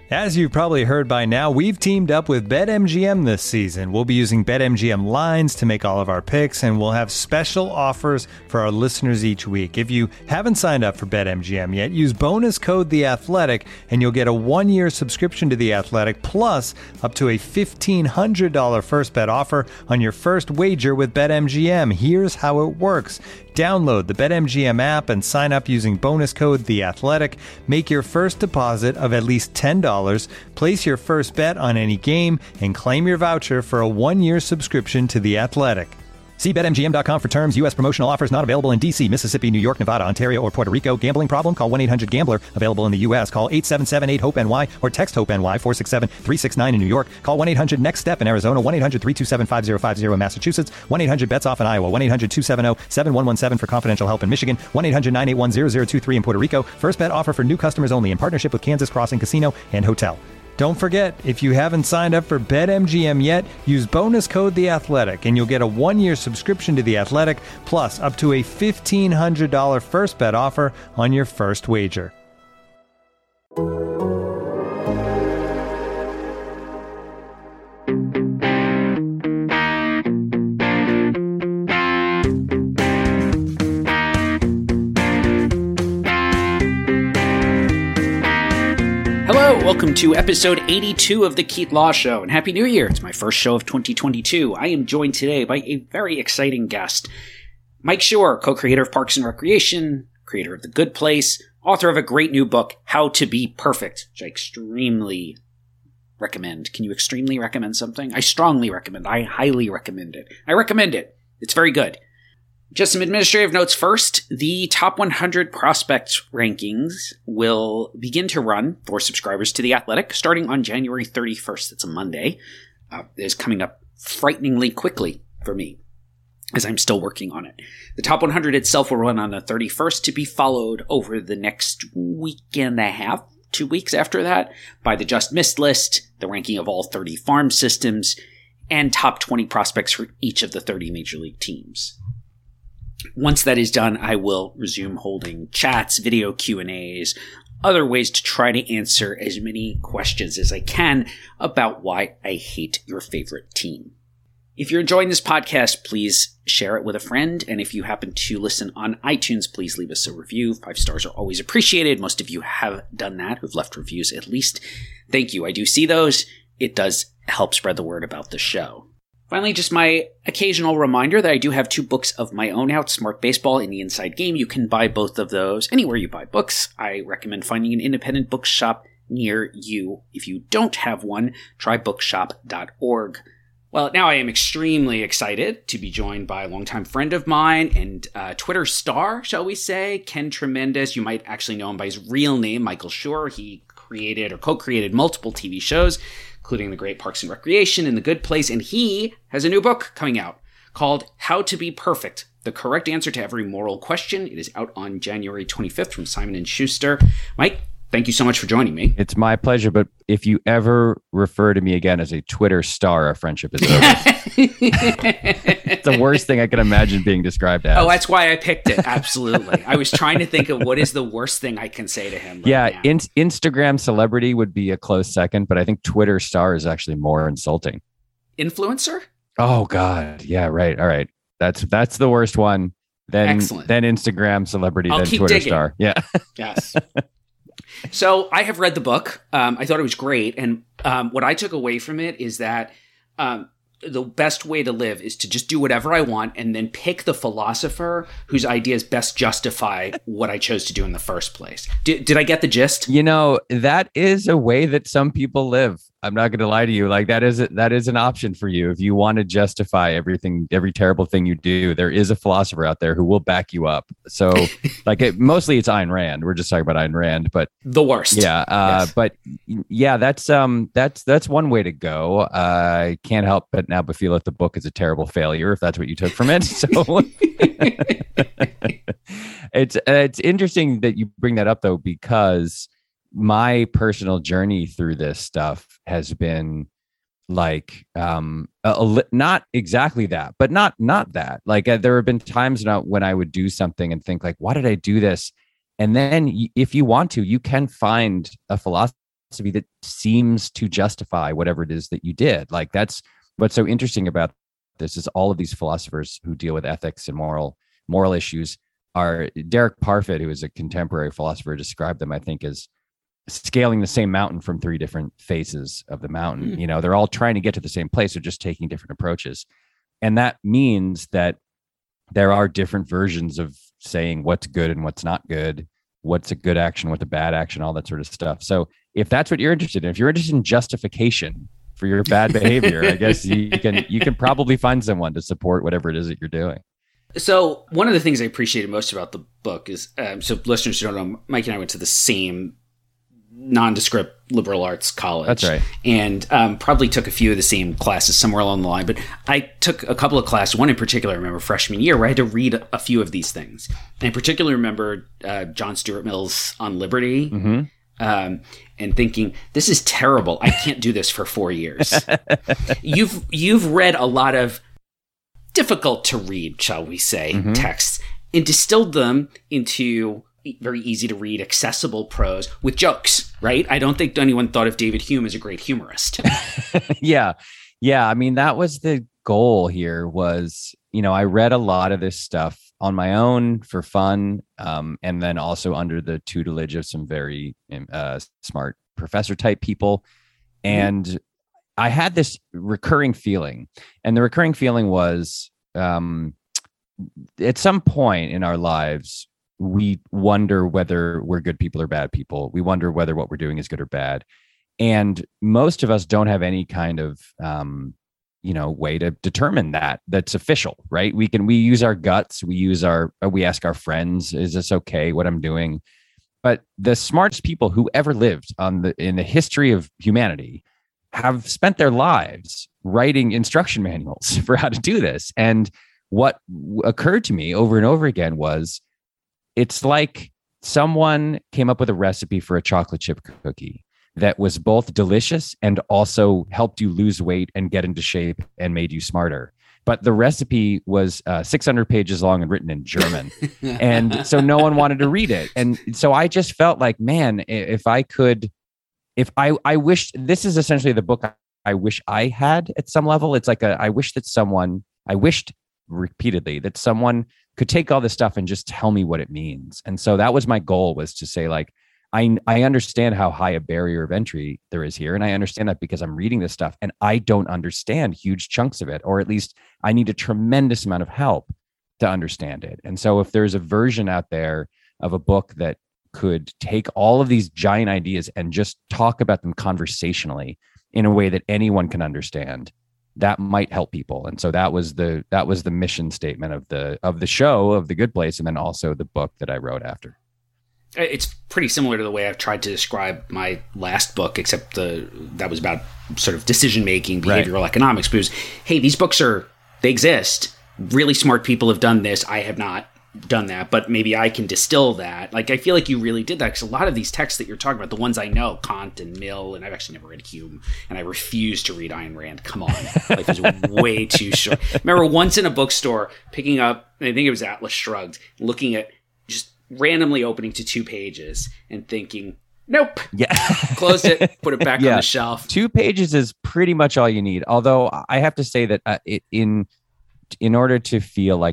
As you've probably heard by now, we've teamed up with BetMGM this season. We'll be using BetMGM lines to make all of our picks, and we'll have special offers for our listeners each week. If you haven't signed up for BetMGM yet, use bonus code The Athletic, and you'll get a 1-year subscription to The Athletic, plus up to a $1,500 first bet offer on your first wager with BetMGM. Here's how it works. Download the BetMGM app and sign up using bonus code The Athletic. Make your first deposit of at least $10. Place your first bet on any game and claim your voucher for a 1-year subscription to The Athletic. See BetMGM.com for terms. U.S. promotional offers not available in D.C., Mississippi, New York, Nevada, Ontario, or Puerto Rico. Gambling problem? Call 1-800-GAMBLER. Available in the U.S. Call 877-8-HOPE-NY or text HOPE-NY 467-369 in New York. Call 1-800-NEXT-STEP in Arizona. 1-800-327-5050 in Massachusetts. 1-800-BETS-OFF in Iowa. 1-800-270-7117 for confidential help in Michigan. 1-800-981-0023 in Puerto Rico. First bet offer for new customers only in partnership with Kansas Crossing Casino and Hotel. Don't forget, if you haven't signed up for BetMGM yet, use bonus code The Athletic, and you'll get a 1-year subscription to The Athletic, plus up to a $1,500 first bet offer on your first wager. Welcome to episode 82 of The Keith Law Show, and Happy New Year! It's my first show of 2022. I am joined today by a very exciting guest. Mike Schur, co-creator of Parks and Recreation, creator of The Good Place, author of a great new book, How to Be Perfect, which I extremely recommend. Can you extremely recommend something? I strongly recommend. I highly recommend it. I recommend it. It's very good. Just some administrative notes first. The top 100 prospect rankings will begin to run for subscribers to The Athletic starting on January 31st. It's a Monday. It is coming up frighteningly quickly for me, as I'm still working on it. The top 100 itself will run on the 31st to be followed over the next week and a half, 2 weeks after that, by the Just Missed list, the ranking of all 30 farm systems, and top 20 prospects for each of the 30 major league teams. Once that is done, I will resume holding chats, video Q&As, other ways to try to answer as many questions as I can about why I hate your favorite team. If you're enjoying this podcast, please share it with a friend. And if you happen to listen on iTunes, please leave us a review. 5 stars are always appreciated. Most of you have done that, who've left reviews at least. Thank you. I do see those. It does help spread the word about the show. Finally, just my occasional reminder that I do have 2 books of my own out, Smart Baseball and The Inside Game. You can buy both of those anywhere you buy books. I recommend finding an independent bookshop near you. If you don't have one, try bookshop.org. Well, now I am extremely excited to be joined by a longtime friend of mine and Twitter star, shall we say, Ken Tremendous. You might actually know him by his real name, Michael Schur. He created or co-created multiple TV shows, including The Great Parks and Recreation and The Good Place, and he has a new book coming out called How to Be Perfect, The Correct Answer to Every Moral Question. It is out on January 25th from Simon & Schuster. Mike, thank you so much for joining me. It's my pleasure, but if you ever refer to me again as a Twitter star, our friendship is over. It's the worst thing I can imagine being described as. Oh, that's why I picked it. Absolutely. I was trying to think of what is the worst thing I can say to him. Yeah, Instagram celebrity would be a close second, but I think Twitter star is actually more insulting. Influencer? Oh, God. Yeah, right. All right. That's the worst one. Then Instagram celebrity, then Twitter digging. Star. Yeah. Yes. So I have read the book. I thought it was great. And what I took away from it is that the best way to live is to just do whatever I want and then pick the philosopher whose ideas best justify what I chose to do in the first place. Did I get the gist? You know, that is a way that some people live. I'm not going to lie to you. Like that is an option for you. If you want to justify everything, every terrible thing you do, there is a philosopher out there who will back you up. So mostly it's Ayn Rand. We're just talking about Ayn Rand, but the worst. Yeah. Yes. But yeah, that's one way to go. I can't help but now feel that the book is a terrible failure, if that's what you took from it. So it's interesting that you bring that up though, because my personal journey through this stuff has been like not exactly that, but not that. Like there have been times when I would do something and think like, why did I do this? And then if you want to, you can find a philosophy that seems to justify whatever it is that you did. Like, that's what's so interesting about this, is all of these philosophers who deal with ethics and moral issues are Derek Parfit, who is a contemporary philosopher, described them, I think, as scaling the same mountain from three different faces of the mountain. You know, they're all trying to get to the same place. They're just taking different approaches. And that means that there are different versions of saying what's good and what's not good, what's a good action, what's a bad action, all that sort of stuff. So if that's what you're interested in, if you're interested in justification for your bad behavior, I guess you can probably find someone to support whatever it is that you're doing. So one of the things I appreciated most about the book is, so listeners who don't know, Mike and I went to the same nondescript liberal arts college. That's right. And probably took a few of the same classes somewhere along the line. But I took a couple of classes, one in particular I remember freshman year, where I had to read a few of these things. And I particularly remember John Stuart Mill's On Liberty, and thinking, this is terrible. I can't do this for 4 years. You've read a lot of difficult to read, shall we say, texts, and distilled them into very easy to read, accessible prose with jokes, right? I don't think anyone thought of David Hume as a great humorist. Yeah. I mean, that was the goal here was, you know, I read a lot of this stuff on my own for fun. And then also under the tutelage of some very smart professor type people. And I had this recurring feeling, and the recurring feeling was, at some point in our lives, we wonder whether we're good people or bad people. We wonder whether what we're doing is good or bad. And most of us don't have any kind of, way to determine that's official, right? We use our guts. We ask our friends, is this okay, what I'm doing? But the smartest people who ever lived in the history of humanity have spent their lives writing instruction manuals for how to do this. And what occurred to me over and over again was, it's like someone came up with a recipe for a chocolate chip cookie that was both delicious and also helped you lose weight and get into shape and made you smarter. But the recipe was 600 pages long and written in German. And so no one wanted to read it. And so I just felt like, man, I wish, this is essentially the book I wish I had at some level. It's like I wished repeatedly that someone could take all this stuff and just tell me what it means. And so that was my goal, was to say, like, I understand how high a barrier of entry there is here. And I understand that because I'm reading this stuff and I don't understand huge chunks of it, or at least I need a tremendous amount of help to understand it. And so if there's a version out there of a book that could take all of these giant ideas and just talk about them conversationally in a way that anyone can understand, that might help people. And so that was the mission statement of the show, of The Good Place, and then also the book that I wrote after. It's pretty similar to the way I've tried to describe my last book, except that was about sort of decision-making, behavioral economics. Because, hey, these books they exist. Really smart people have done this. I have not done that, but maybe I can distill that. Like, I feel like you really did that, because a lot of these texts that you're talking about, the ones I know, Kant and Mill, and I've actually never read Hume, and I refuse to read Ayn Rand. Come on. Life is way too short. Remember once in a bookstore picking up, I think it was Atlas Shrugged, looking at just randomly opening to 2 pages and thinking, nope. Yeah. Closed it, put it back on the shelf. 2 pages is pretty much all you need. Although I have to say that in order to feel like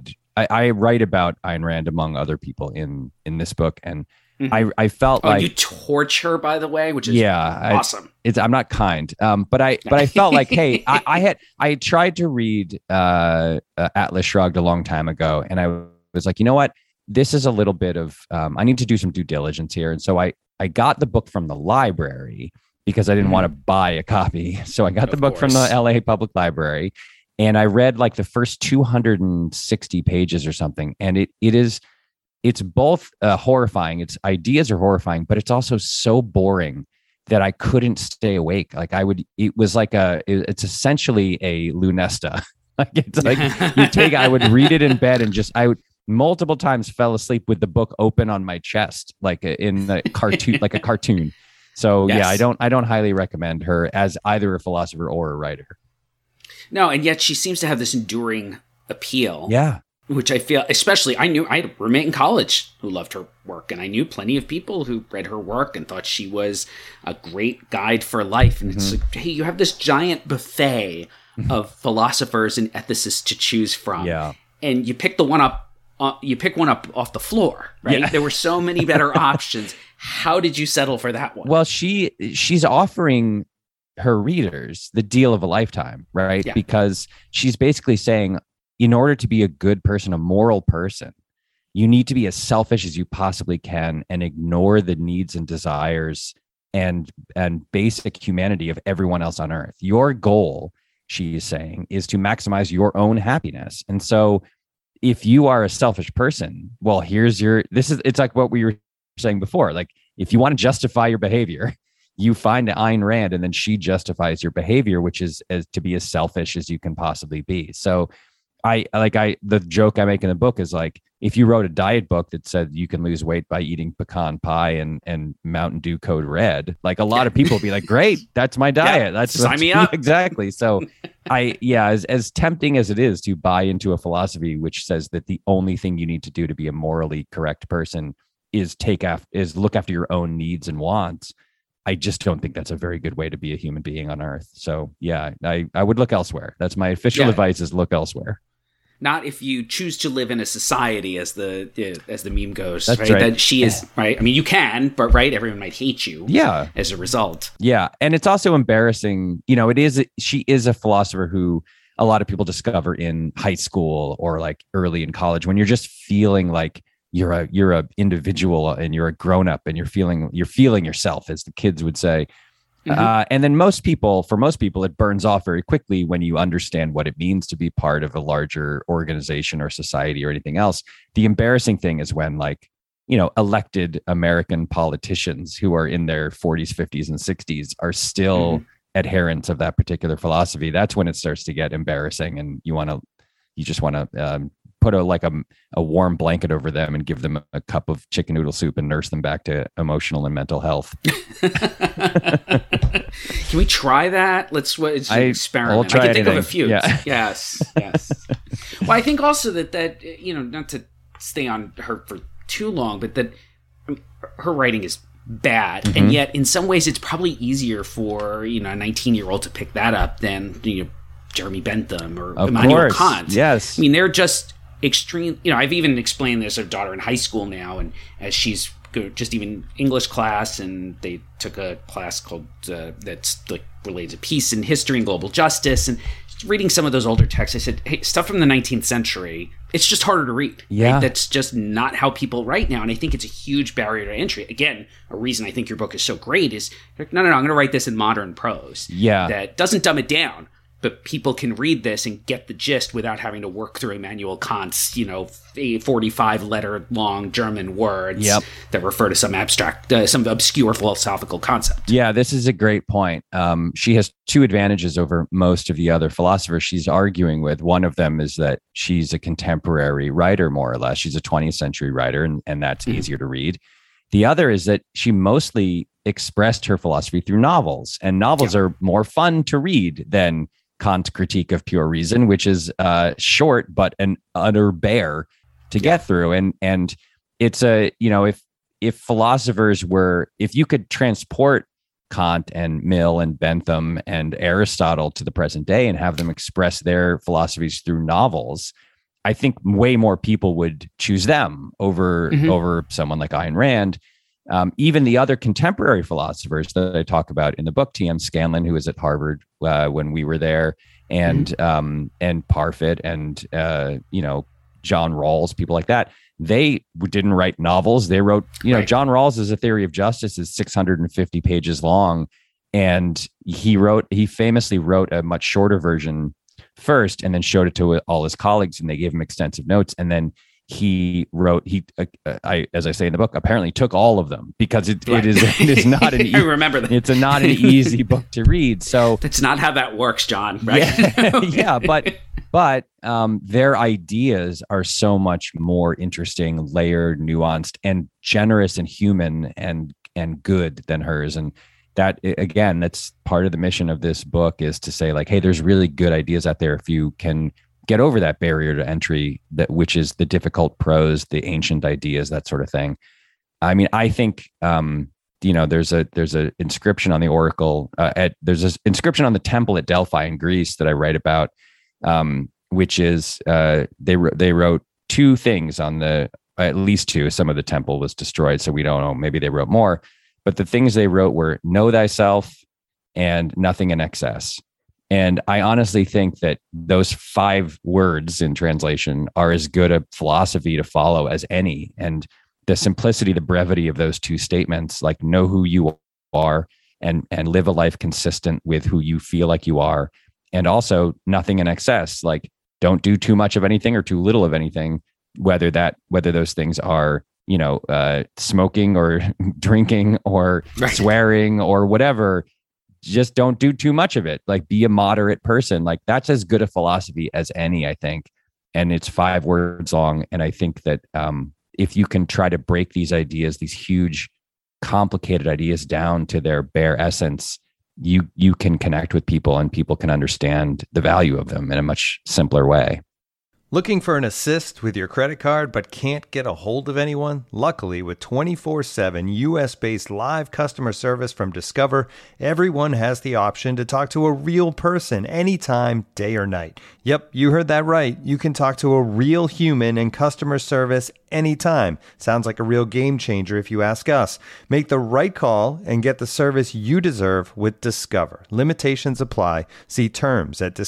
I write about Ayn Rand among other people in this book, and I felt like you torch her, by the way, which is awesome. I'm not kind, but I felt like, hey, I tried to read Atlas Shrugged a long time ago, and I was like, you know what, this is a little bit of I need to do some due diligence here, and so I got the book from the library because I didn't want to buy a copy, so I got the book from the LA Public Library. And I read like the first 260 pages or something. And it's both horrifying. Its ideas are horrifying, but it's also so boring that I couldn't stay awake. Like it's essentially a Lunesta. Like, it's like I would read it in bed and I would multiple times fell asleep with the book open on my chest, like in the cartoon, like a cartoon. So yeah, I don't highly recommend her as either a philosopher or a writer. No, and yet she seems to have this enduring appeal. Yeah. which I feel, especially, I had a roommate in college who loved her work, and I knew plenty of people who read her work and thought she was a great guide for life. And it's like, hey, you have this giant buffet of philosophers and ethicists to choose from. Yeah. And you pick one up off the floor, right? Yeah. There were so many better options. How did you settle for that one? Well, she's offering her readers the deal of a lifetime, right? Yeah. Because she's basically saying, in order to be a good person, a moral person, you need to be as selfish as you possibly can and ignore the needs and desires and basic humanity of everyone else on earth. Your goal, she is saying, is to maximize your own happiness. And so if you are a selfish person, well, it's like what we were saying before. Like, if you want to justify your behavior, you find Ayn Rand, and then she justifies your behavior, which is to be as selfish as you can possibly be. So the joke I make in the book is like, if you wrote a diet book that said you can lose weight by eating pecan pie and Mountain Dew Code Red, like, a lot of people would be like, great, that's my diet. Yeah, sign me up. Exactly. So as tempting as it is to buy into a philosophy which says that the only thing you need to do to be a morally correct person is look after your own needs and wants, I just don't think that's a very good way to be a human being on earth. So yeah, I would look elsewhere. That's my official advice, is look elsewhere. Not if you choose to live in a society, as the meme goes. That's right? That she is, right? I mean, you can, but right, everyone might hate you. Yeah. As a result. Yeah, and it's also embarrassing. She is a philosopher who a lot of people discover in high school or like early in college, when you're just feeling like you're a individual and you're a grown up and you're feeling yourself, as the kids would say. And then for most people, it burns off very quickly when you understand what it means to be part of a larger organization or society or anything else. The embarrassing thing is when, like, elected American politicians who are in their 40s, 50s, and 60s are still adherents of that particular philosophy. That's when it starts to get embarrassing, and you just want to put a warm blanket over them and give them a cup of chicken noodle soup and nurse them back to emotional and mental health. Can we try that? It's an experiment. I can think of a few. Yeah. Yes. Well, I think also that not to stay on her for too long, but that her writing is bad, and yet in some ways it's probably easier for a 19-year-old to pick that up than Jeremy Bentham or Immanuel Kant. Yes, I mean, they're just extreme. I've even explained this to her daughter in high school now, and as she's just even English class, and they took a class called that's like related to peace and history and global justice, and reading some of those older texts, I said, hey, stuff from the 19th century, it's just harder to read. Yeah. Right? That's just not how people write now. And I think it's a huge barrier to entry. Again, a reason I think your book is so great is, no, I'm going to write this in modern prose. Yeah. That doesn't dumb it down, but people can read this and get the gist without having to work through Immanuel Kant's, 45 letter long German words that refer to some abstract, some obscure philosophical concept. Yeah, this is a great point. She has two advantages over most of the other philosophers she's arguing with. One of them is that she's a contemporary writer, more or less. She's a 20th century writer, and that's easier to read. The other is that she mostly expressed her philosophy through novels, and novels are more fun to read than Kant's Critique of Pure Reason, which is short but an utter bear to get through. And it's if philosophers if you could transport Kant and Mill and Bentham and Aristotle to the present day and have them express their philosophies through novels, I think way more people would choose them over someone like Ayn Rand. Even the other contemporary philosophers that I talk about in the book, T.M. Scanlon, who was at Harvard when we were there, and Parfit and John Rawls, people like that, they didn't write novels. They wrote, John Rawls' A Theory of Justice is 650 pages long, and he famously wrote a much shorter version first, and then showed it to all his colleagues, and they gave him extensive notes, and then as I say in the book, apparently took all of them because it is not an I remember that. It's not an easy book to read. So that's not how that works, John. Right? Yeah, but their ideas are so much more interesting, layered, nuanced, and generous and human and good than hers. And that, again, that's part of the mission of this book, is to say, like, hey, there's really good ideas out there if you can get over that barrier to entry, that which is the difficult prose, the ancient ideas, that sort of thing. I mean, I think there's a inscription on the oracle. There's this inscription on the temple at Delphi in Greece that I write about, which is they wrote two things on at least two. Some of the temple was destroyed, so we don't know. Maybe they wrote more, but the things they wrote were "Know thyself" and "Nothing in excess." And I honestly think that those 5 words in translation are as good a philosophy to follow as any. And the simplicity, the brevity of those two statements, like know who you are and live a life consistent with who you feel like you are. And also nothing in excess, like don't do too much of anything or too little of anything, whether those things are, smoking or drinking or swearing or whatever. Just don't do too much of it. Like be a moderate person. Like that's as good a philosophy as any, I think. And it's 5 words long. And I think that if you can try to break these ideas, these huge, complicated ideas down to their bare essence, you can connect with people and people can understand the value of them in a much simpler way. Looking for an assist with your credit card but can't get a hold of anyone? Luckily, with 24/7 US-based live customer service from Discover, everyone has the option to talk to a real person anytime, day or night. Yep, you heard that right. You can talk to a real human in customer service anytime. Sounds like a real game changer if you ask us. Make the right call and get the service you deserve with Discover. Limitations apply. See terms at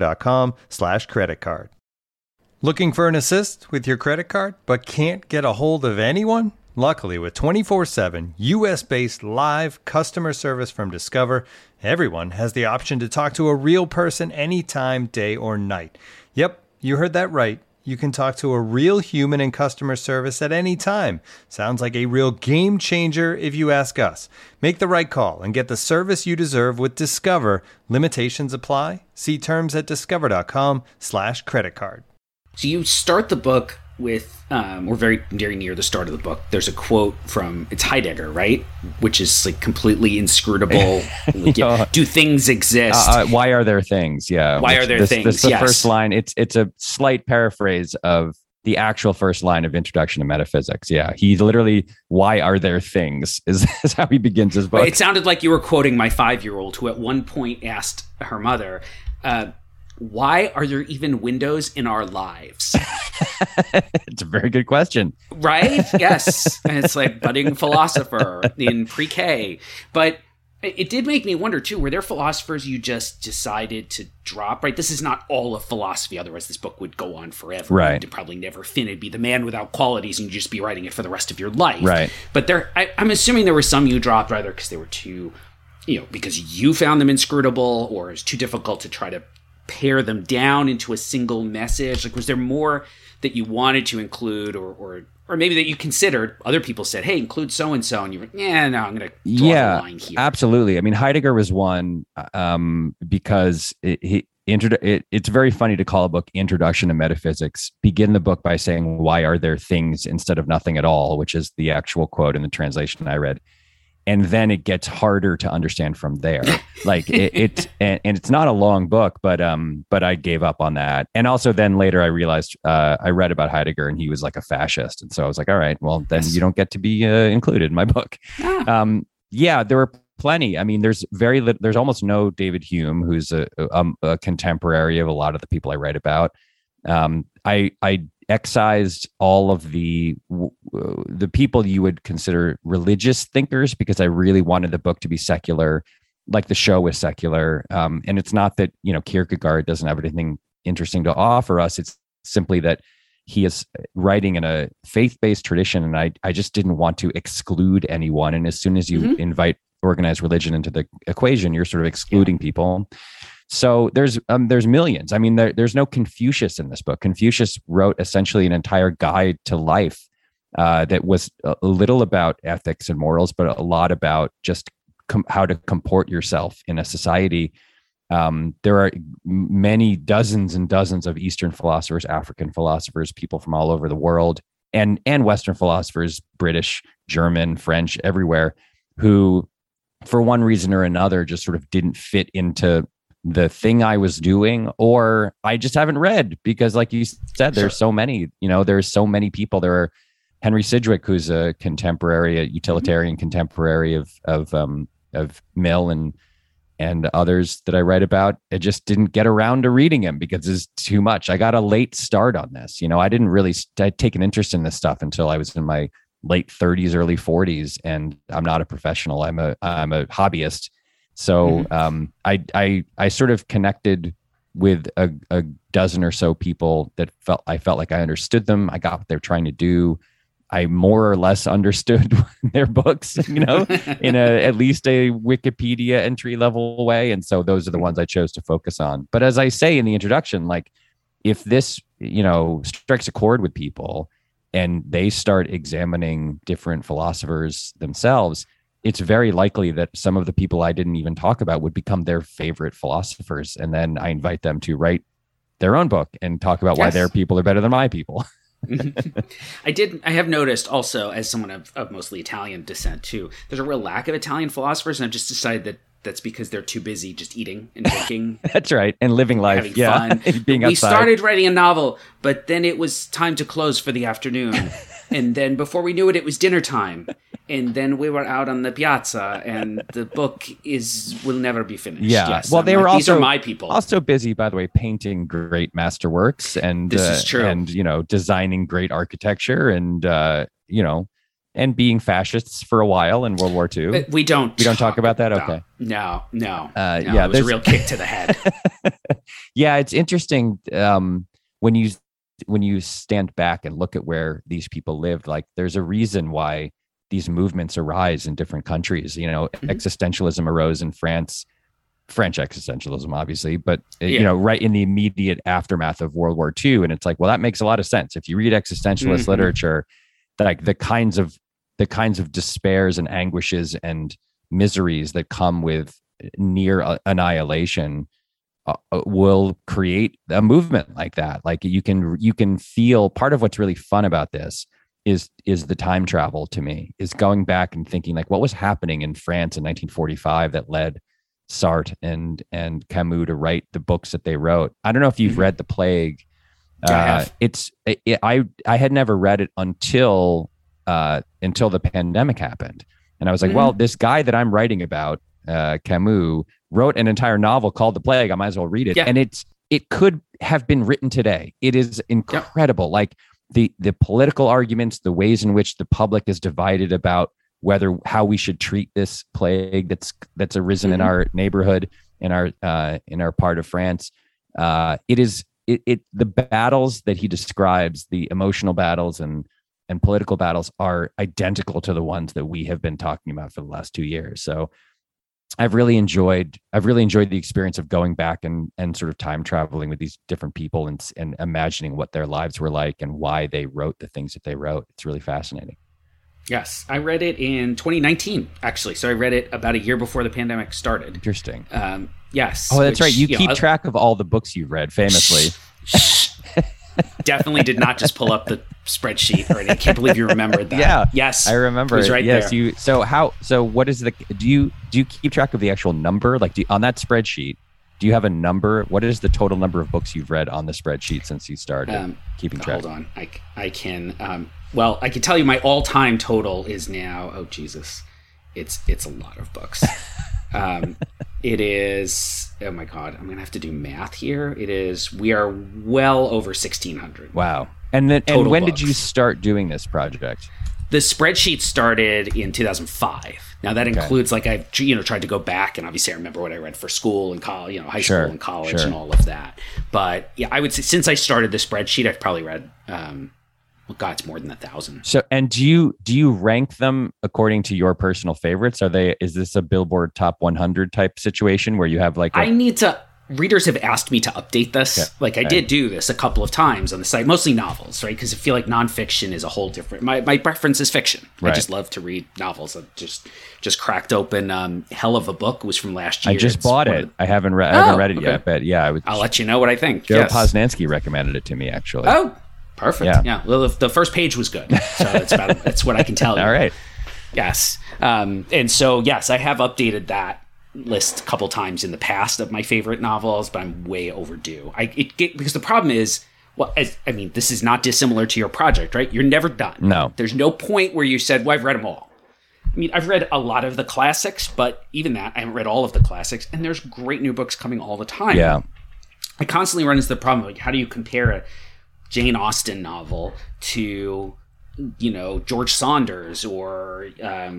discover.com/creditcard. Looking for an assist with your credit card, but can't get a hold of anyone? Luckily, with 24/7 US-based live customer service from Discover, everyone has the option to talk to a real person anytime, day or night. Yep, you heard that right. You can talk to a real human in customer service at any time. Sounds like a real game changer if you ask us. Make the right call and get the service you deserve with Discover. Limitations apply. See terms at discover.com/creditcard. So you start the book with, or very near the start of the book, there's a quote from, it's Heidegger, right? Which is like completely inscrutable. Like, do things exist? Why are there things? Yeah. Why are there things? This the first line. It's a slight paraphrase of the actual first line of Introduction to Metaphysics. Yeah. He literally, why are there things is how he begins his book. It sounded like you were quoting my 5-year-old who at one point asked her mother, why are there even windows in our lives? It's a very good question. Right? Yes. And it's like budding philosopher in pre-K. But it did make me wonder, too, were there philosophers you just decided to drop? Right? This is not all of philosophy. Otherwise, this book would go on forever. Right. You'd probably never fin. It'd be the man without qualities and you'd just be writing it for the rest of your life. Right. But I'm assuming there were some you dropped either because they were too, because you found them inscrutable or it's too difficult to try to pare them down into a single message. Like, was there more that you wanted to include or maybe that you considered? Other people said, hey, include so-and-so. And you were, no, I'm going to draw the line here. Absolutely. I mean, Heidegger was one because it's very funny to call a book Introduction to Metaphysics. Begin the book by saying, why are there things instead of nothing at all, which is the actual quote in the translation I read. And then it gets harder to understand from there. Like it's not a long book, but I gave up on that. And also then later I realized I read about Heidegger and he was like a fascist, and so I was like, all right, well then you don't get to be included in my book. Yeah, there were plenty. I mean, there's almost no David Hume, who's a contemporary of a lot of the people I write about. I excised all of the people you would consider religious thinkers because I really wanted the book to be secular, like the show was secular. And it's not that, Kierkegaard doesn't have anything interesting to offer us. It's simply that he is writing in a faith-based tradition. And I just didn't want to exclude anyone. And as soon as you invite organized religion into the equation, you're sort of excluding people. So there's millions. I mean, there's no Confucius in this book. Confucius wrote essentially an entire guide to life that was a little about ethics and morals, but a lot about just how to comport yourself in a society. There are many dozens and dozens of Eastern philosophers, African philosophers, people from all over the world, and Western philosophers, British, German, French, everywhere, who, for one reason or another, just sort of didn't fit into the thing I was doing, or I just haven't read because, like you said, there's so many, there's so many people. There are Henry Sidgwick, who's a contemporary, a utilitarian contemporary of Mill and others that I write about. I just didn't get around to reading him because it's too much. I got a late start on this. I didn't really take an interest in this stuff until I was in my late 30s, early 40s, and I'm not a professional. I'm a hobbyist. So I sort of connected with a dozen or so people that I felt like I understood them. I got what they're trying to do. I more or less understood their books, in at least a Wikipedia entry level way. And so those are the ones I chose to focus on. But as I say in the introduction, like if this, strikes a chord with people and they start examining different philosophers themselves, it's very likely that some of the people I didn't even talk about would become their favorite philosophers. And then I invite them to write their own book and talk about why their people are better than my people. I have noticed also, as someone of mostly Italian descent too, there's a real lack of Italian philosophers, and I've just decided that that's because they're too busy just eating and drinking. That's right. And living life. Having fun. Being we outside. Started writing a novel, but then it was time to close for the afternoon. And then before we knew it, it was dinner time. And then we were out on the piazza, and the book will never be finished. Yeah. Yes, well, they were these also are my people. Also busy, by the way, painting great masterworks, and this is true. And designing great architecture, and and being fascists for a while in World War II. But we don't talk about that. Okay. No. Yeah, it was a real kick to the head. Yeah, it's interesting when you stand back and look at where these people lived. Like, there's a reason why these movements arise in different countries. Existentialism arose in France, French existentialism, obviously, but right in the immediate aftermath of World War II. And it's like, well, that makes a lot of sense. If you read existentialist literature, like the kinds of despairs and anguishes and miseries that come with near annihilation will create a movement like that. Like you can feel part of what's really fun about this is the time travel to me, is going back and thinking like what was happening in France in 1945 that led Sartre and Camus to write the books that they wrote. I don't know if you've read The Plague. I had never read it until the pandemic happened. And I was like, well, this guy that I'm writing about, Camus, wrote an entire novel called The Plague. I might as well read it. Yeah. And it could have been written today. It is incredible. Like the political arguments, the ways in which the public is divided about how we should treat this plague that's arisen in our neighborhood, in our part of France. The battles that he describes, the emotional battles and political battles, are identical to the ones that we have been talking about for the last 2 years. So I've really enjoyed the experience of going back and sort of time traveling with these different people and imagining what their lives were like and why they wrote the things that they wrote. It's really fascinating. Yes, I read it in 2019, actually. So I read it about a year before the pandemic started. Interesting. Yes. Oh, that's right. You keep track of all the books you've read, famously. Definitely did not just pull up the spreadsheet. Right? I can't believe you remembered that. Yeah. Yes. I remember. It was right yes. there. So what is do you keep track of the actual number? Like on that spreadsheet, do you have a number? What is the total number of books you've read on the spreadsheet since you started keeping track? Hold on. I can, I can tell you my all-time total is now, oh Jesus, it's a lot of books. It is, oh my God, I'm going to have to do math here. We are well over 1,600. Wow. And when did you start doing this project? The spreadsheet started in 2005. Now that includes I've tried to go back, and obviously I remember what I read for school and college, high school and college and all of that. But yeah, I would say since I started the spreadsheet, I've probably read, it's more than 1,000. So, and do you rank them according to your personal favorites? Is this a Billboard Top 100 type situation where you have readers have asked me to update this. I did do this a couple of times on the site, mostly novels, right? Because I feel like nonfiction is a whole different, my preference is fiction. Right. I just love to read novels. I just cracked open hell of a book. It was from last year. I just bought it. I haven't read it yet, but yeah. I'll let you know what I think. Joe Posnanski recommended it to me, actually. Oh, perfect. Yeah. Well, the first page was good. So that's what I can tell you. All right. Yes. And so, yes, I have updated that list a couple times in the past of my favorite novels, but I'm way overdue. Because the problem is, well, this is not dissimilar to your project, right? You're never done. No. There's no point where you said, well, I've read them all. I mean, I've read a lot of the classics, but even that, I haven't read all of the classics, and there's great new books coming all the time. Yeah. I constantly run into the problem, like, how do you compare a Jane Austen novel to, George Saunders or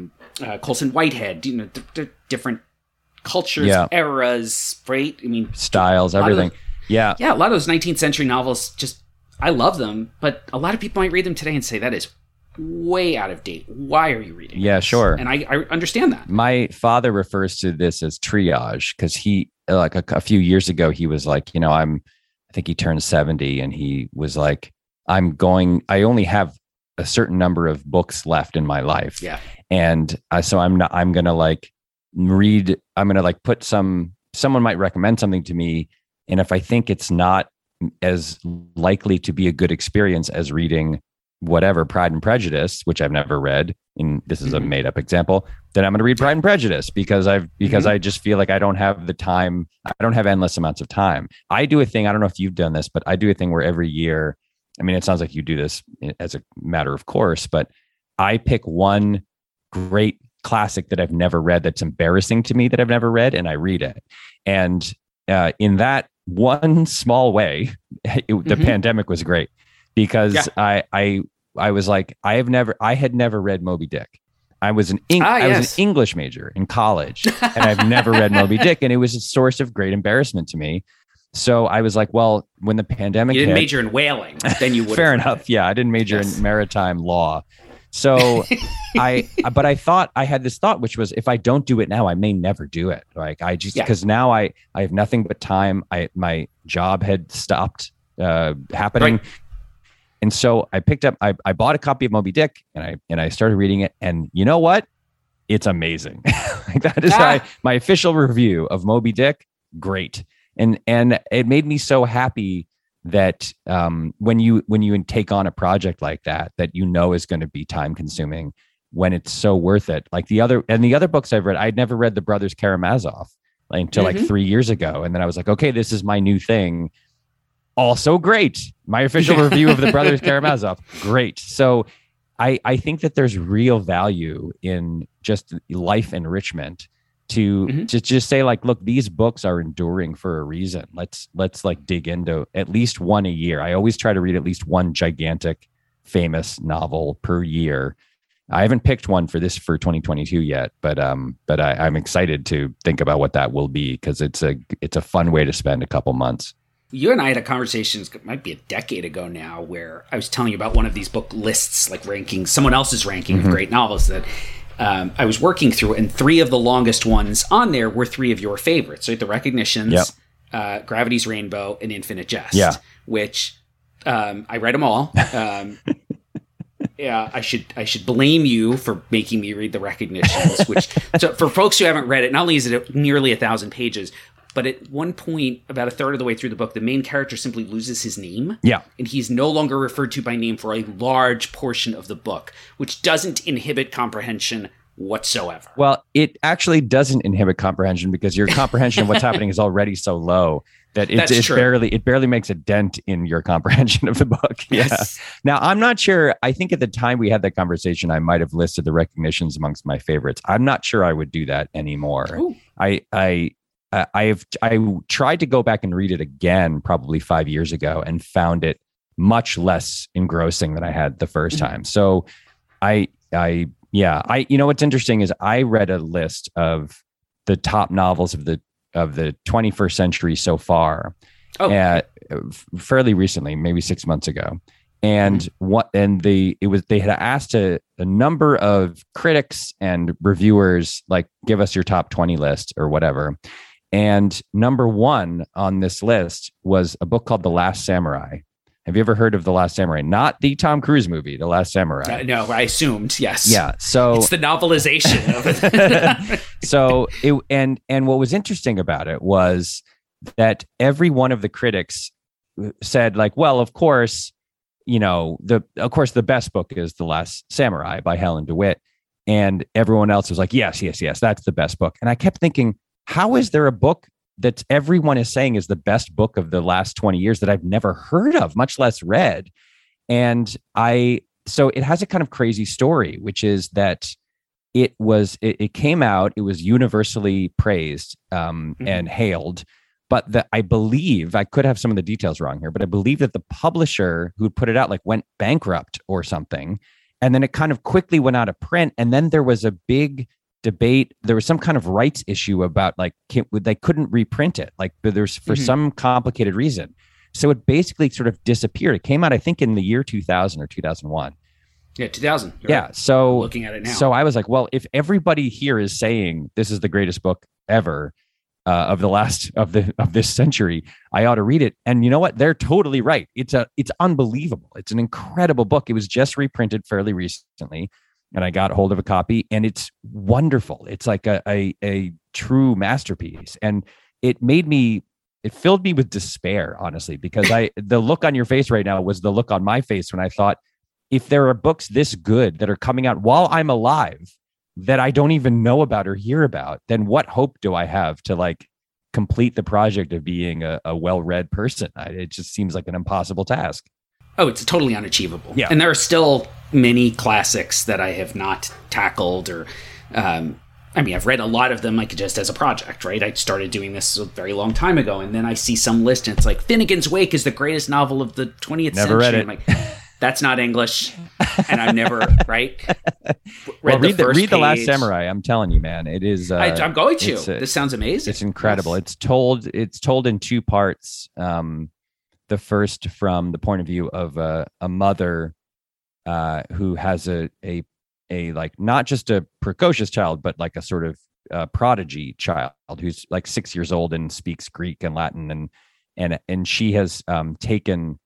Colson Whitehead? They're different cultures, eras, right? I mean, styles, everything. Yeah, a lot of those 19th century novels, I love them, but a lot of people might read them today and say that is way out of date. Why are you reading this? Sure. And I understand that. My father refers to this as triage because he, like a few years ago, he was like, I think he turned 70 and he was like, I only have a certain number of books left in my life. Yeah. And I'm going to like read, I'm going to like put someone might recommend something to me. And if I think it's not as likely to be a good experience as reading whatever Pride and Prejudice, which I've never read, and this is a made up example, then I'm going to read Pride and Prejudice because I just feel like I don't have the time. I don't have endless amounts of time. I do a thing. I don't know if you've done this, but I do a thing where every year, I mean, it sounds like you do this as a matter of course, but I pick one great classic that I've never read that's embarrassing to me that I've never read, and I read it. And in that one small way, the pandemic was great because I was like, I had never read Moby Dick. I was an English major in college, and I've never read Moby Dick, and it was a source of great embarrassment to me. So I was like, well, when the pandemic you didn't hit, major in whaling, then you would. Fair enough. Yeah, I didn't major in maritime law. So but I thought I had this thought, which was, if I don't do it now, I may never do it. Like because now I have nothing but time. My job had stopped happening. Right. And so I bought a copy of Moby Dick and I started reading it, and you know what? It's amazing. Like, that is my official review of Moby Dick. Great. And it made me so happy that when you take on a project like that is going to be time consuming, when it's so worth it. Like the other books I've read, I'd never read the Brothers Karamazov until like 3 years ago. And then I was like, okay, this is my new thing. Also great. My official review of the Brothers Karamazov. Great. So I think that there's real value in just life enrichment to just say, like, look, these books are enduring for a reason. Let's like dig into at least one a year. I always try to read at least one gigantic famous novel per year. I haven't picked one for 2022 yet, but I'm excited to think about what that will be, because it's a fun way to spend a couple months. You and I had a conversation, it might be a decade ago now, where I was telling you about one of these book lists, like rankings, someone else's ranking of great novels that I was working through, and three of the longest ones on there were three of your favorites, right? The Recognitions, Gravity's Rainbow, and Infinite Jest, which I read them all. Yeah, I should blame you for making me read The Recognitions, which, so for folks who haven't read it, not only is it nearly 1,000 pages, but at one point, about a third of the way through the book, the main character simply loses his name. Yeah. And he's no longer referred to by name for a large portion of the book, which doesn't inhibit comprehension whatsoever. Well, it actually doesn't inhibit comprehension, because your comprehension of what's happening is already so low that it barely makes a dent in your comprehension of the book. Yes. Yeah. Now, I'm not sure. I think at the time we had that conversation, I might have listed The Recognitions amongst my favorites. I'm not sure I would do that anymore. Ooh. I tried to go back and read it again probably 5 years ago and found it much less engrossing than I had the first time. So what's interesting is I read a list of the top novels of the 21st century so far, fairly recently, maybe 6 months ago. And they had asked a number of critics and reviewers, like, give us your top 20 list or whatever. And number one on this list was a book called The Last Samurai. Have you ever heard of The Last Samurai? Not the Tom Cruise movie, The Last Samurai. No, I assumed, yes. Yeah, so it's the novelization of it. So what was interesting about it was that every one of the critics said, like, well, of course, the best book is The Last Samurai by Helen DeWitt, and everyone else was like, yes, that's the best book. And I kept thinking, how is there a book that everyone is saying is the best book of the last 20 years that I've never heard of, much less read? And so it has a kind of crazy story, which is that it came out, it was universally praised and hailed. But I believe, I could have some of the details wrong here, but I believe that the publisher who put it out like went bankrupt or something. And then it kind of quickly went out of print. And then there was a big debate. There was some kind of rights issue about like, they couldn't reprint it. Like there's for some complicated reason. So it basically sort of disappeared. It came out, I think, in the year 2000 or 2001. Yeah, 2000. Yeah. Right. So I'm looking at it now. So I was like, well, if everybody here is saying this is the greatest book ever of this century, I ought to read it. And you know what? They're totally right. It's unbelievable. It's an incredible book. It was just reprinted fairly recently, and I got hold of a copy, and it's wonderful. It's like a true masterpiece, and it filled me with despair, honestly, because the look on your face right now was the look on my face when I thought, if there are books this good that are coming out while I'm alive that I don't even know about or hear about, then what hope do I have to like complete the project of being a well-read person? It just seems like an impossible task. Oh, it's totally unachievable. Yeah. And there are still many classics that I have not tackled or, I've read a lot of them like just as a project, right? I started doing this a very long time ago, and then I see some list and it's like Finnegan's Wake is the greatest novel of the 20th century. Never read it. I'm like, that's not English. And I've never, right? Read The Last Samurai. I'm telling you, man, it is. I'm going to. This sounds amazing. It's incredible. Yes. It's told in two parts. The first from the point of view of a mother who has a like not just a precocious child, but like a sort of prodigy child who's like 6 years old and speaks Greek and Latin, and she has taken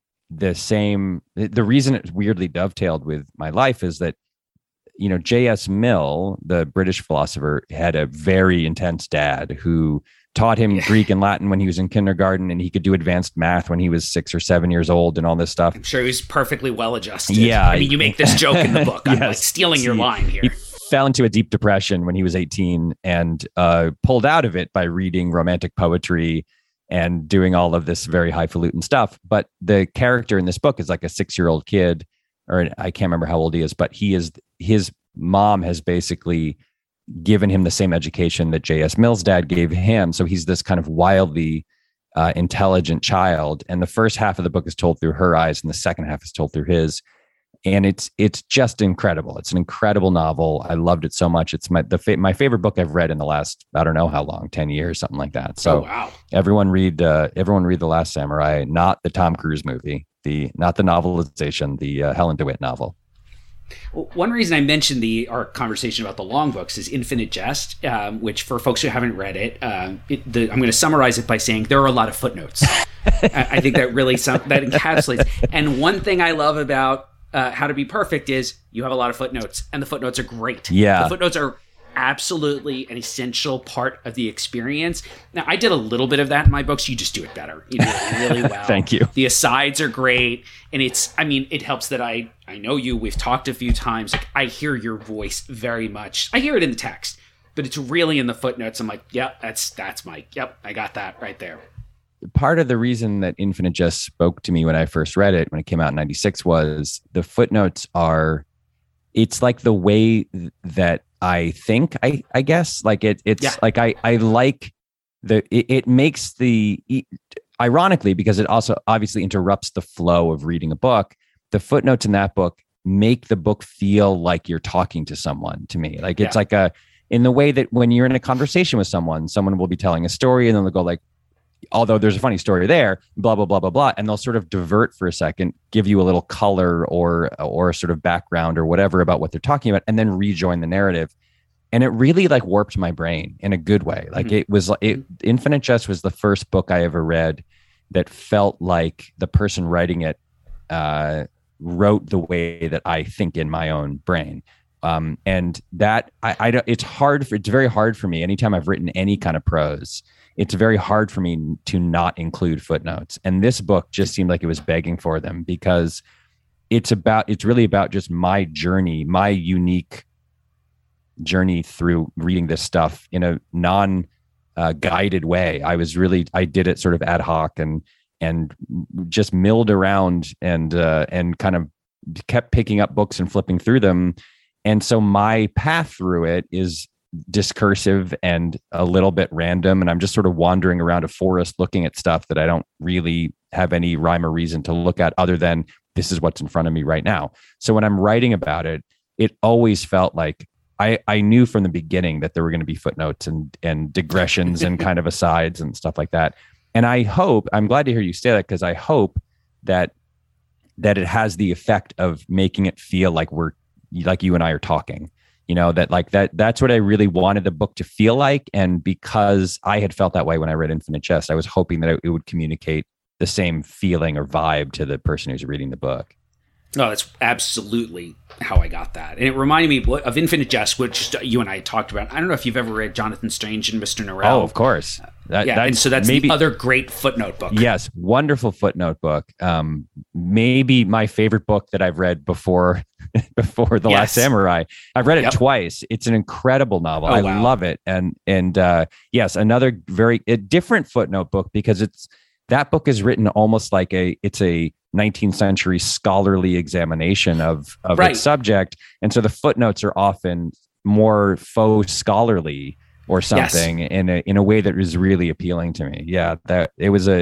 the reason it's weirdly dovetailed with my life is that, you know, J.S. Mill, the British philosopher, had a very intense dad who taught him Greek and Latin when he was in kindergarten, and he could do advanced math when he was 6 or 7 years old and all this stuff. I'm sure he was perfectly well adjusted. Yeah. I mean, you make this joke in the book. I'm like stealing your line here. He fell into a deep depression when he was 18 and pulled out of it by reading romantic poetry and doing all of this very highfalutin stuff. But the character in this book is like a 6-year-old kid, or I can't remember how old he is, but his mom has basically given him the same education that J.S. Mill's dad gave him. So he's this kind of wildly intelligent child. And the first half of the book is told through her eyes, and the second half is told through his. And it's just incredible. It's an incredible novel. I loved it so much. It's my favorite book I've read in the last, I don't know how long, 10 years, something like that. So wow. Everyone read The Last Samurai, not the Tom Cruise movie, not the novelization, the Helen DeWitt novel. Well, one reason I mentioned our conversation about the long books is Infinite Jest, which for folks who haven't read it, I'm going to summarize it by saying there are a lot of footnotes. I think that really that encapsulates. And one thing I love about How to Be Perfect is you have a lot of footnotes, and the footnotes are great. Yeah. The footnotes are absolutely an essential part of the experience. Now, I did a little bit of that in my books. You just do it better. You do it really well. Thank you. The asides are great. And it helps that I know you. We've talked a few times. Like, I hear your voice very much. I hear it in the text, but it's really in the footnotes. I'm like, yep, that's Mike. Yep, I got that right there. Part of the reason that Infinite Jest spoke to me when I first read it, when it came out in 96, was the footnotes it's like the way that I think, I guess, like like I like it makes ironically, because it also obviously interrupts the flow of reading a book. The footnotes in that book make the book feel like you're talking to someone, to me. Like it's like in the way that when you're in a conversation with someone will be telling a story, and then they'll go like, although there's a funny story there, blah, blah, blah, blah, blah. And they'll sort of divert for a second, give you a little color or sort of background or whatever about what they're talking about, and then rejoin the narrative. And it really like warped my brain in a good way. Like Infinite Jest was the first book I ever read that felt like the person writing it wrote the way that I think in my own brain. And that it's very hard for me. Anytime I've written any kind of prose, it's very hard for me to not include footnotes. And this book just seemed like it was begging for them, because it's really about just my journey, my unique journey through reading this stuff in a guided way. I did it sort of ad hoc and just milled around and kind of kept picking up books and flipping through them. And so my path through it is discursive and a little bit random. And I'm just sort of wandering around a forest looking at stuff that I don't really have any rhyme or reason to look at other than this is what's in front of me right now. So when I'm writing about it, it always felt like I knew from the beginning that there were going to be footnotes and digressions and kind of asides and stuff like that. And I'm glad to hear you say that, because I hope that it has the effect of making it feel like like you and I are talking, that's what I really wanted the book to feel like. And because I had felt that way when I read Infinite Jest, I was hoping that it would communicate the same feeling or vibe to the person who's reading the book. No, that's absolutely how I got that. And it reminded me of Infinite Jest, which you and I talked about. I don't know if you've ever read Jonathan Strange and Mr. Norrell. Oh, of course. And so that's the other great footnote book. Yes, wonderful footnote book. Maybe my favorite book that I've read before The Last Samurai. I've read it twice. It's an incredible novel. I love it. And yes, another very different footnote book, because that book is written almost like it's a 19th century scholarly examination of its subject. And so the footnotes are often more faux scholarly or something in a way that is really appealing to me. Yeah, that's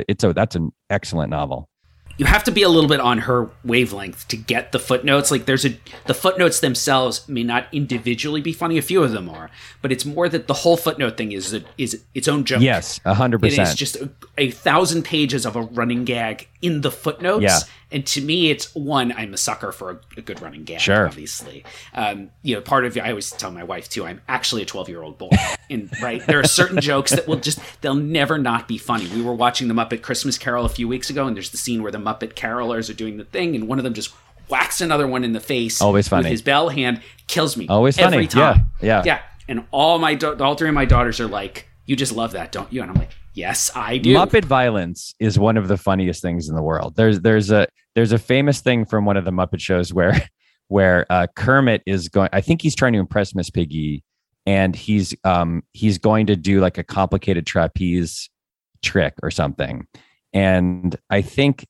an excellent novel. You have to be a little bit on her wavelength to get the footnotes. Like the footnotes themselves may not individually be funny. A few of them are, but it's more that the whole footnote thing is its own joke. Yes, 100%. It is just 1,000 pages of a running gag in the footnotes. Yeah. And to me, I'm a sucker for a good running gag, obviously. Part of it, I always tell my wife too, I'm actually a 12-year-old boy. And there are certain jokes that they'll never not be funny. We were watching The Muppet Christmas Carol a few weeks ago, and there's the scene where the Muppet Carolers are doing the thing, and one of them just whacks another one in the face. Always funny. With his bell hand, kills me. Always every funny. time. Yeah. And all three of my daughters are like, you just love that, don't you? And I'm like, yes, I do. Muppet violence is one of the funniest things in the world. There's a famous thing from one of the Muppet shows where Kermit is going. I think he's trying to impress Miss Piggy, and he's going to do like a complicated trapeze trick or something. And I think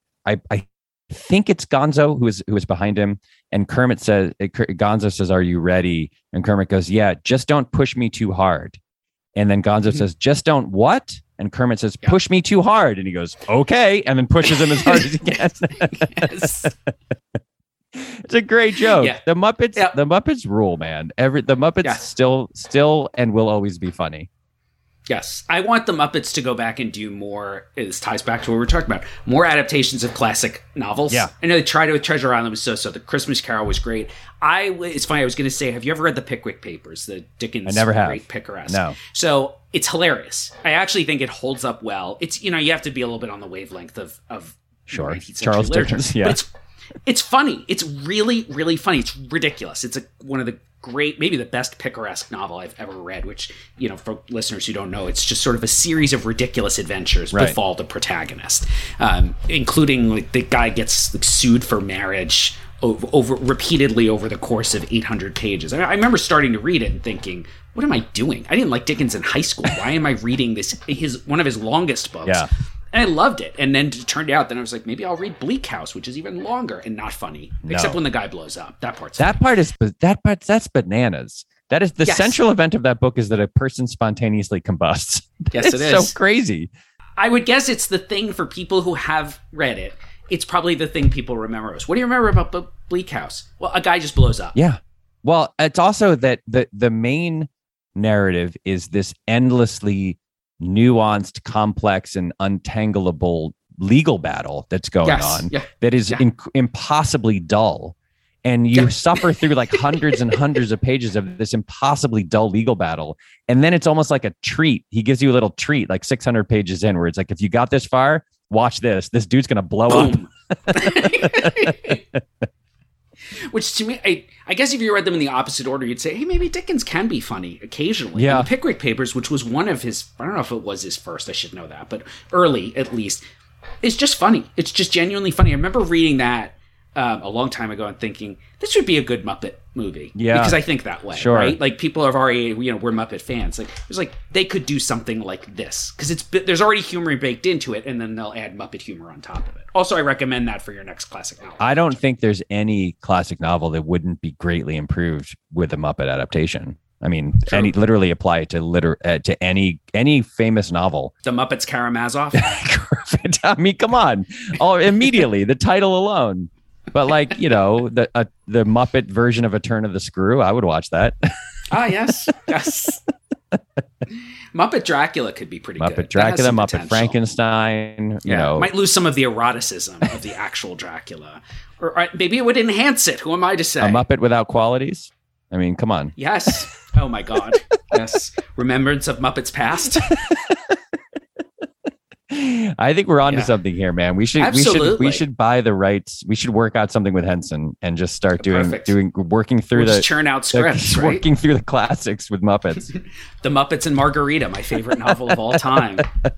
it's Gonzo who is behind him. And Gonzo says, "Are you ready?" And Kermit goes, "Yeah, just don't push me too hard." And then Gonzo says, "Just don't what?" And Kermit says, "Push me too hard." And he goes, "Okay." And then pushes him as hard as he can. Yes. It's a great joke. Yeah. The Muppets rule, man. The Muppets still and will always be funny. Yes. I want the Muppets to go back and do more. This ties back to what we were talking about. More adaptations of classic novels. Yeah. I know they tried it with Treasure Island. Was so. The Christmas Carol was great. It's funny. I was going to say, have you ever read the Pickwick Papers? The Dickens I never have. Great Picaresque. No. So it's hilarious. I actually think it holds up well. It's, you have to be a little bit on the wavelength of sure. 19th century Charles literature. Dickens. Yeah. But it's funny. It's really, really funny. It's ridiculous. It's one of the great, maybe the best picaresque novel I've ever read, which, for listeners who don't know, it's just sort of a series of ridiculous adventures befall the protagonist, including like the guy gets sued for marriage repeatedly over the course of 800 pages. I remember starting to read it and thinking, what am I doing? I didn't like Dickens in high school. Why am I reading one of his longest books? Yeah. And I loved it. And then it turned out that I was like, maybe I'll read Bleak House, which is even longer and not funny, except when the guy blows up. That's bananas. That is the central event of that book, is that a person spontaneously combusts. Yes, it is. So crazy. I would guess it's the thing for people who have read it. It's probably the thing people remember most. What do you remember about Bleak House? Well, a guy just blows up. Yeah. Well, it's also that the main narrative is this endlessly nuanced, complex, and untangleable legal battle that's going on that is impossibly dull. And you suffer through like hundreds and hundreds of pages of this impossibly dull legal battle. And then it's almost like a treat. He gives you a little treat, like 600 pages in, where it's like, if you got this far, watch this. This dude's going to blow up. Which to me, I guess if you read them in the opposite order, you'd say, hey, maybe Dickens can be funny occasionally. Yeah. And the Pickwick Papers, which was one of his, I don't know if it was his first, I should know that, but early at least, is just funny. It's just genuinely funny. I remember reading that a long time ago and thinking this would be a good Muppet movie. Yeah, because I think that way, sure. Right? Like people have already, we're Muppet fans. Like it's like they could do something like this because there's already humor baked into it, and then they'll add Muppet humor on top of it. Also, I recommend that for your next classic novel. I don't think there's any classic novel that wouldn't be greatly improved with a Muppet adaptation. I mean, literally apply it to any famous novel. The Muppets Karamazov. I mean, come on! Oh, immediately the title alone. But like the Muppet version of A Turn of the Screw, I would watch that. Ah, yes. Muppet Dracula could be pretty good. Muppet Dracula, Muppet Frankenstein. You know, might lose some of the eroticism of the actual Dracula, or maybe it would enhance it. Who am I to say? A Muppet without qualities. I mean, come on. Yes. Oh my God. Yes. Remembrance of Muppets Past. I think we're onto something here, man. We should buy the rights. We should work out something with Henson and just start working through churn out scripts, right? Working through the classics with Muppets. The Muppets and Margarita, my favorite novel of all time.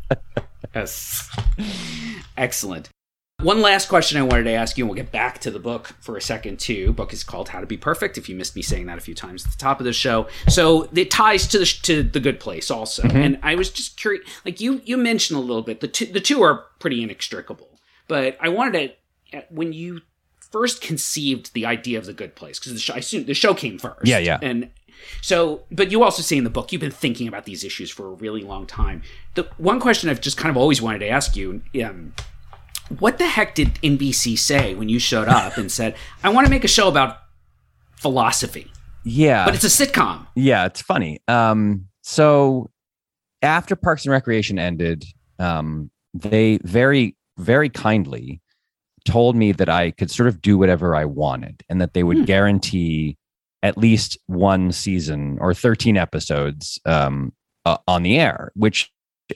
Yes. Excellent. One last question I wanted to ask you, and we'll get back to the book for a second, too. The book is called How to Be Perfect, if you missed me saying that a few times at the top of the show. So it ties to The Good Place also. Mm-hmm. And I was just curious, like you mentioned a little bit, the two are pretty inextricable. But I wanted to, when you first conceived the idea of The Good Place, because I assume the show came first. Yeah. And so, but you also say in the book, you've been thinking about these issues for a really long time. The one question I've just kind of always wanted to ask you, what the heck did NBC say when you showed up and said, I want to make a show about philosophy? Yeah. But it's a sitcom. Yeah, it's funny. So after Parks and Recreation ended, they very, very kindly told me that I could sort of do whatever I wanted and that they would guarantee at least one season or 13 episodes on the air, which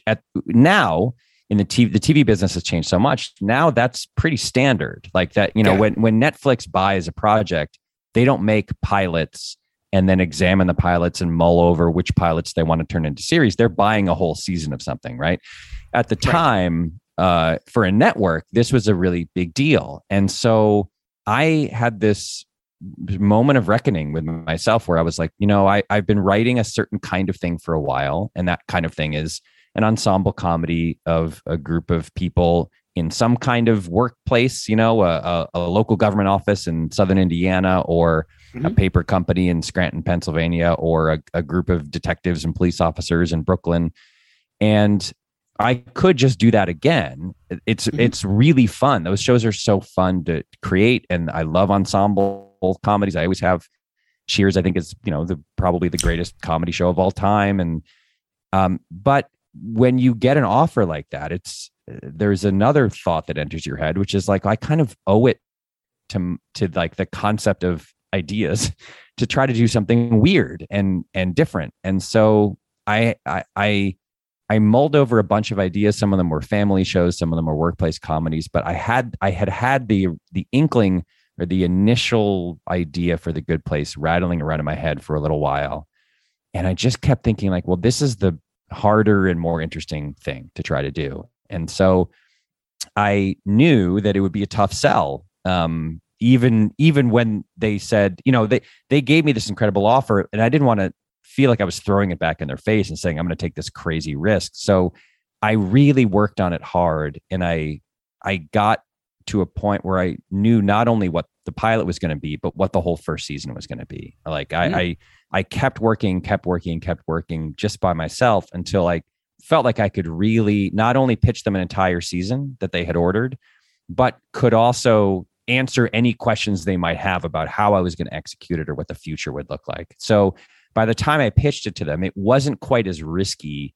now... in the TV business has changed so much. Now that's pretty standard. Like that, when Netflix buys a project, they don't make pilots and then examine the pilots and mull over which pilots they want to turn into series. They're buying a whole season of something, right? At the time, for a network, this was a really big deal. And so I had this moment of reckoning with myself where I was like, I've been writing a certain kind of thing for a while. And that kind of thing is an ensemble comedy of a group of people in some kind of workplace, a local government office in Southern Indiana, or a paper company in Scranton, Pennsylvania, or a group of detectives and police officers in Brooklyn. And I could just do that again. It's really fun. Those shows are so fun to create. And I love ensemble comedies. I always have. Cheers, I think, is, probably the greatest comedy show of all time. And, but when you get an offer like that, there's another thought that enters your head, which is like, I kind of owe it to like the concept of ideas to try to do something weird and different. And so I mulled over a bunch of ideas. Some of them were family shows, some of them were workplace comedies, but I had the inkling or the initial idea for The Good Place rattling around in my head for a little while. And I just kept thinking like, well, this is the harder and more interesting thing to try to do. And so I knew that it would be a tough sell. Even when they said, they gave me this incredible offer, and I didn't want to feel like I was throwing it back in their face and saying, I'm going to take this crazy risk. So I really worked on it hard. And I got to a point where I knew not only what the pilot was going to be, but what the whole first season was going to be. Like I kept working just by myself until I felt like I could really not only pitch them an entire season that they had ordered, but could also answer any questions they might have about how I was going to execute it or what the future would look like. So by the time I pitched it to them, it wasn't quite as risky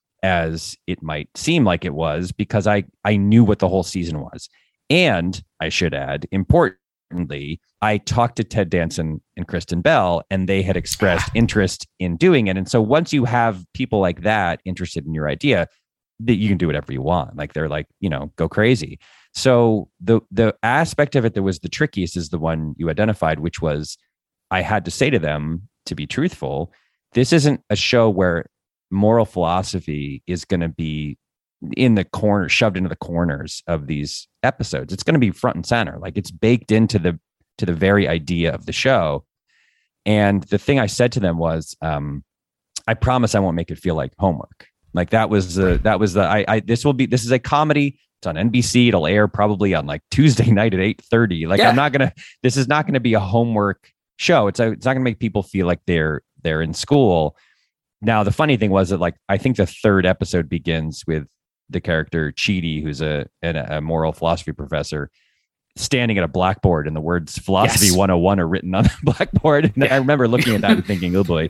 as it might seem like it was, because I knew what the whole season was. And I should add, importantly, I talked to Ted Danson and Kristen Bell, and they had expressed interest in doing it. And so once you have people like that interested in your idea, that you can do whatever you want. Like they're like, go crazy. So the aspect of it that was the trickiest is the one you identified, which was I had to say to them, to be truthful, this isn't a show where moral philosophy is going to be in the corner, shoved into the corners of these episodes. It's going to be front and center. Like it's baked into the very idea of the show. And the thing I said to them was, I promise I won't make it feel like homework. Like this is a comedy. It's on NBC. It'll air probably on like Tuesday night at 8:30. Like this is not going to be a homework show. It's not going to make people feel like they're in school. Now, the funny thing was that like, I think the third episode begins with the character Chidi, who's a moral philosophy professor, standing at a blackboard and the words philosophy 101 are written on the blackboard. And I remember looking at that and thinking, oh boy.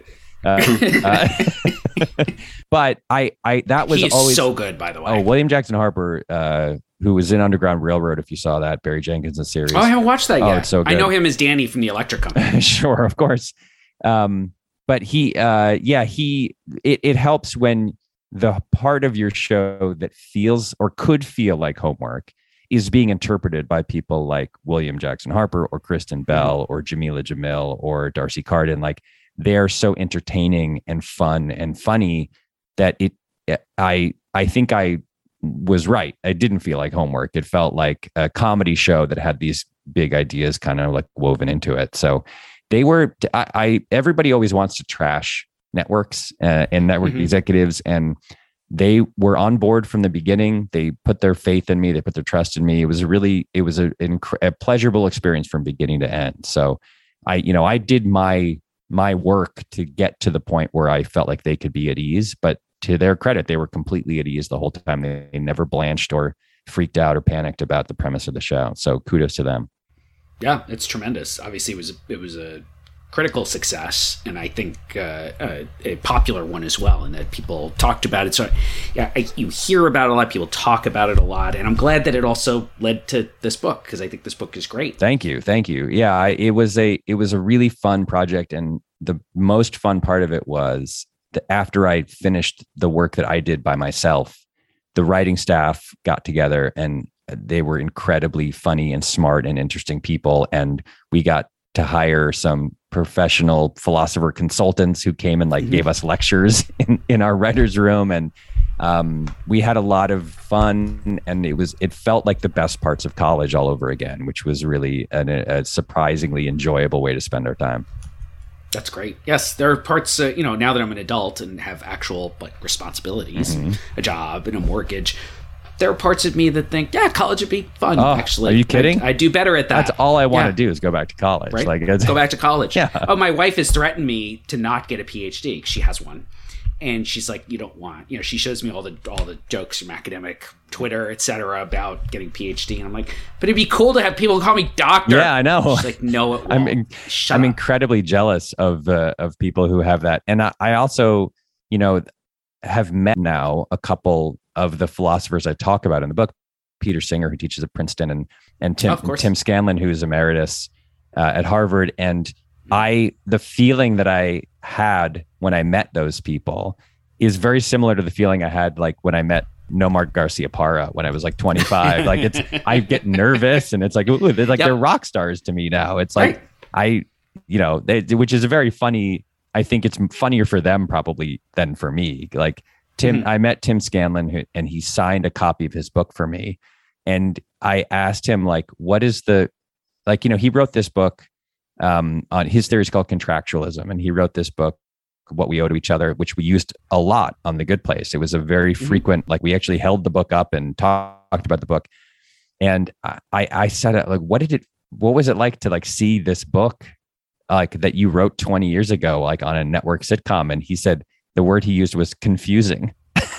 But that was always so good, by the way. Oh, William Jackson Harper, who was in Underground Railroad, if you saw that, Barry Jenkins' series. Oh, I haven't watched that yet. It's so good. I know him as Danny from the Electric Company. Sure, of course. But it helps when the part of your show that feels or could feel like homework is being interpreted by people like William Jackson Harper or Kristen Bell or Jamila Jamil or Darcy Carden. Like they're so entertaining and fun and funny that I think I was right. I didn't feel like homework. It felt like a comedy show that had these big ideas kind of like woven into it. So they were, everybody always wants to trash networks and network executives, and they were on board from the beginning. They put their faith in me. They put their trust in me. It was a pleasurable experience from beginning to end. So I did my work to get to the point where I felt like they could be at ease, but to their credit, they were completely at ease the whole time. They never blanched or freaked out or panicked about the premise of the show. So kudos to them. Yeah, it's tremendous. Obviously, it was a critical success, and I think a popular one as well, and that people talked about it. So, yeah, you hear about it a lot. People talk about it a lot, and I'm glad that it also led to this book, because I think this book is great. Thank you. Yeah, it was a really fun project, and the most fun part of it was that after I finished the work that I did by myself, the writing staff got together and they were incredibly funny and smart and interesting people. And we got to hire some professional philosopher consultants who came and like gave us lectures in our writer's room. And we had a lot of fun, and it felt like the best parts of college all over again, which was really a surprisingly enjoyable way to spend our time. That's great. Yes, there are parts, now that I'm an adult and have actual like responsibilities, a job and a mortgage, there are parts of me that think, yeah, college would be fun, actually. Are you kidding? I do better at that. That's all I want to do is go back to college. Right? Like, go back to college. Yeah. Oh, my wife has threatened me to not get a PhD. She has one. And she's like, you don't want, she shows me all the jokes from academic Twitter, et cetera, about getting PhD. And I'm like, but it'd be cool to have people call me doctor. Yeah, I know. She's like, no, it won't. I'm incredibly jealous of people who have that. And I also, have met now a couple of the philosophers I talk about in the book, Peter Singer, who teaches at Princeton, and Tim Scanlon, who's emeritus at Harvard. And the feeling that I had when I met those people is very similar to the feeling I had like when I met Nomar Garcia Parra when I was like 25. Like I get nervous, and it's like, ooh, they're rock stars to me now. It's like, which is a very funny, I think it's funnier for them probably than for me. Like I met Tim Scanlon, and he signed a copy of his book for me. And I asked him like, what is he wrote this book on his theory is called contractualism. And he wrote this book, What We Owe to Each Other, which we used a lot on The Good Place. It was a very frequent, like we actually held the book up and talked about the book. And I said, like, what was it like to like see this book like that you wrote 20 years ago, like on a network sitcom? And he said the word he used was confusing.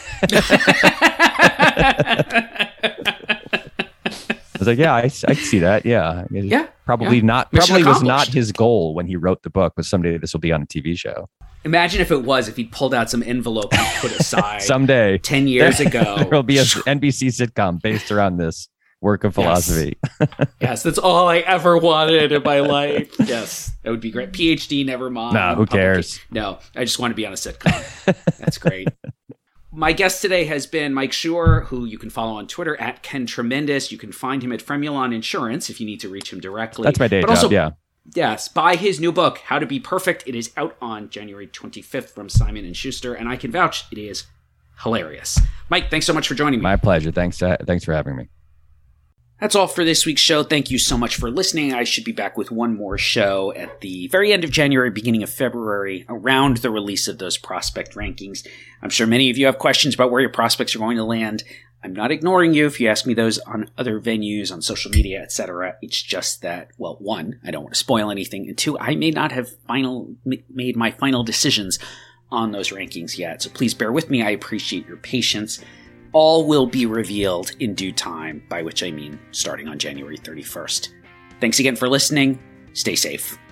I was like, yeah, I see that. Yeah. Probably was not his goal when he wrote the book, was someday this will be on a TV show. Imagine if he pulled out some envelope and put aside someday 10 years ago. There will be an NBC sitcom based around this work of philosophy. Yes, that's all I ever wanted in my life. Yes, that would be great. PhD, never mind. No, who cares? No, I just want to be on a sitcom. That's great. My guest today has been Mike Schur, who you can follow on Twitter at Ken Tremendous. You can find him at Fremulon Insurance if you need to reach him directly. That's my day job, also, yeah. Yes, buy his new book, How to Be Perfect. It is out on January 25th from Simon & Schuster, and I can vouch it is hilarious. Mike, thanks so much for joining me. My pleasure. Thanks for having me. That's all for this week's show. Thank you so much for listening. I should be back with one more show at the very end of January, beginning of February, around the release of those prospect rankings. I'm sure many of you have questions about where your prospects are going to land. I'm not ignoring you if you ask me those on other venues, on social media, etc. It's just that, well, one, I don't want to spoil anything, and two, I may not have made my final decisions on those rankings yet. So please bear with me. I appreciate your patience. All will be revealed in due time, by which I mean starting on January 31st. Thanks again for listening. Stay safe.